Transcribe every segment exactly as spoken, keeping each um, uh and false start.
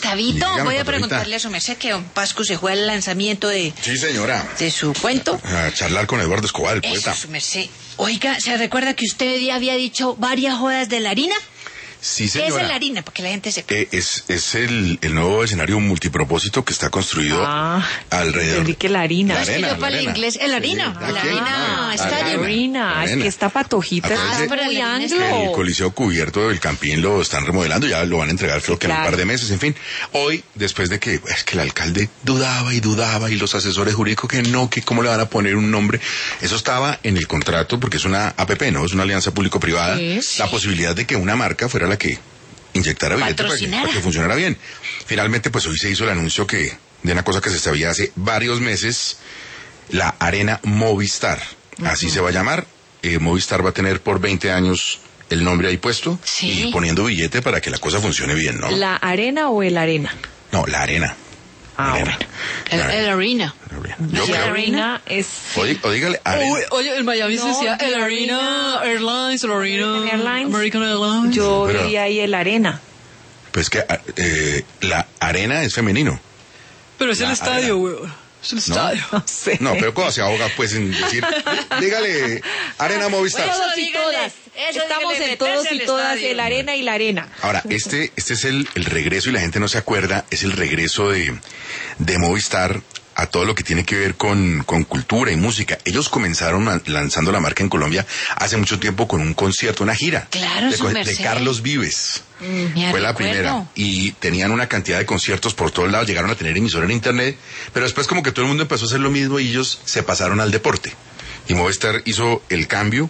Gustavito, Dígame, voy a Patorita. preguntarle a su merced que don Pascu se fue al lanzamiento de, Sí, señora. de su cuento. A charlar con Eduardo Escobar, el Eso, poeta. su merced. Oiga, ¿se recuerda que usted ya había dicho varias jodas de la harina? Sí, ¿Qué señora. es la harina? Para que la gente sepa. Eh, es es el, el nuevo escenario multipropósito que está construido Ah, alrededor. entendí que la harina. La Es que arena, yo la para el arena. inglés, el harina. Sí, La aquí, harina, ah, está la bien. arena. Harina, es Arena. que esta patojita Acuérdese- es muy Ah, pero anglo. El Coliseo Cubierto del Campín lo están remodelando, ya lo van a entregar creo que en un Claro. par de meses, en fin. Hoy, después de que es que el alcalde dudaba y dudaba y los asesores jurídicos que no, que cómo le van a poner un nombre, eso estaba en el contrato porque es una A P P, ¿no? Es una alianza público-privada, Sí, la sí. posibilidad de que una marca fuera la que inyectara billete para que, Patrocinara. para que funcionara bien. Finalmente, pues hoy se hizo el anuncio que de una cosa que se sabía hace varios meses, la Arena Movistar, así se va a llamar. Eh, Movistar va a tener por veinte años el nombre ahí puesto Sí. y poniendo billete para que la cosa funcione bien, ¿no? ¿La arena o el arena? No, la arena. Ah, Arena. El, La el harina. Yo Sí, creo. la Arena es... O, di- o dígale arena. Uy, oye, en Miami se No, decía el la Arena Arena- Airlines, el Arena American Airlines. American Airlines. Yo Pero- diría ahí el arena. Pues que ah, eh, la arena es femenino. Pero es el la estadio, arena. weón. Es el estadio. No sé. No, pero ¿cómo se ahoga pues en decir? Dígale Arena Movistar. Todos y dígale, todas. eso Estamos dígale, en todos meterse y al todas, estadio. el arena y la arena. Ahora, este, este es el, el regreso, y la gente no se acuerda, es el regreso de, de Movistar a todo lo que tiene que ver con, con cultura y música. Ellos comenzaron a- lanzando la marca en Colombia hace mucho tiempo con un concierto, una gira. Claro, de, su co- de merced. Carlos Vives. Me Fue la recuerdo. primera. Y tenían una cantidad de conciertos por todos lados, llegaron a tener emisora en internet, pero después como que todo el mundo empezó a hacer lo mismo y ellos se pasaron al deporte. Y Movistar hizo el cambio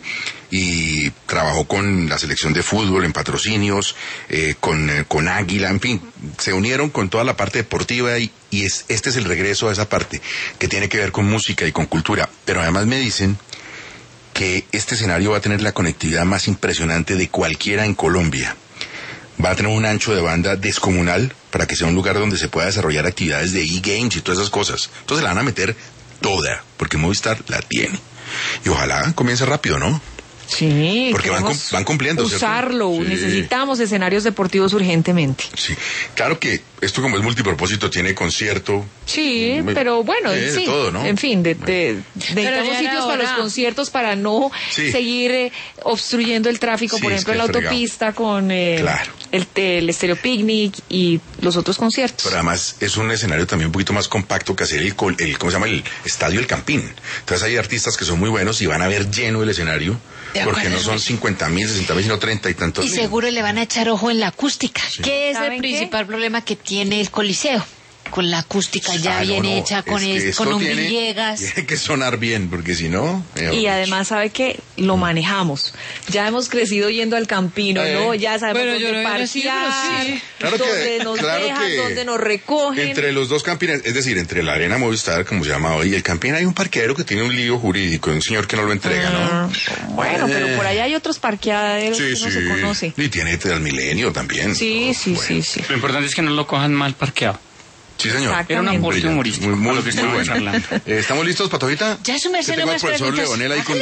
y trabajó con la selección de fútbol en patrocinios, eh, con, eh, con Águila, en fin, se unieron con toda la parte deportiva y, y es, este es el regreso a esa parte que tiene que ver con música y con cultura. Pero además me dicen que este escenario va a tener la conectividad más impresionante de cualquiera en Colombia. Va a tener un ancho de banda descomunal para que sea un lugar donde se pueda desarrollar actividades de e-games y todas esas cosas. Entonces la van a meter toda, porque Movistar la tiene. Y ojalá comience rápido, ¿no? Sí, Porque van queremos cum- van cumpliendo, ¿cierto? usarlo, Sí. necesitamos escenarios deportivos urgentemente. Sí. Claro que esto como es multipropósito tiene concierto. Sí, Me- pero bueno, eh, de sí, todo, ¿no? en fin, de, de- necesitamos ya sitios era para hora. los conciertos para no Sí. seguir eh, obstruyendo el tráfico, Sí, por es ejemplo, que en la es fregado. autopista con eh, Claro. el, el Estéreo Picnic y los otros conciertos. Pero además es un escenario también un poquito más compacto que hacer el, col- el ¿cómo se llama? El Estadio El Campín. Entonces hay artistas que son muy buenos y van a ver lleno el escenario, De porque acuerdo, no son sí. cincuenta mil, sesenta mil, sino treinta y tantos Y mil. seguro le van a echar ojo en la acústica, que es el ¿Saben qué? principal problema que tiene el Coliseo. Con la acústica ya Ah, no, bien no, hecha, con, es que es- esto con un tiene- Villegas. Tiene que sonar bien, porque si no... eh, Y además, ¿sabe qué? Lo manejamos. Ya hemos crecido yendo al Campino, Eh. ¿no? Ya sabemos Bueno, yo dónde no había nacido, pero parquear, sí. Claro que- dónde nos claro dejan, que dónde nos recogen. Entre los dos campines, es decir, entre la Arena Movistar, como se llama hoy, y el Campín, hay un parqueadero que tiene un lío jurídico, un señor que no lo entrega, Ah, ¿no? bueno, pero Eh. por allá hay otros parqueaderos Sí, que no sí. se conoce. Y tiene Transmilenio también. Sí, sí, Bueno. sí, sí. Lo importante es que no lo cojan mal parqueado. Sí, señor. Exacto. Era un aporte Brillante. humorístico. Muy, muy, a lo que muy estamos bueno. charlando. Eh, ¿Estamos listos, Patojita? Ya su merced Yo no tengo al más profesor preguntas. Leonel ahí con